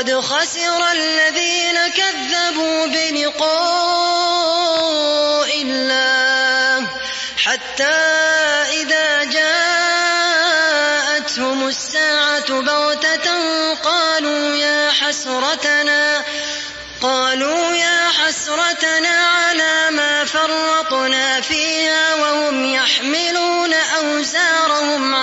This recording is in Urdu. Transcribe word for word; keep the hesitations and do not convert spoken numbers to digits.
قد خسر الذين كذبوا بلقاء الله حتى إذا جاءتهم الساعة بغتة قالوا يا حسرتنا قالوا يا حسرتنا على ما فرطنا فيها وهم يحملون أوزارهم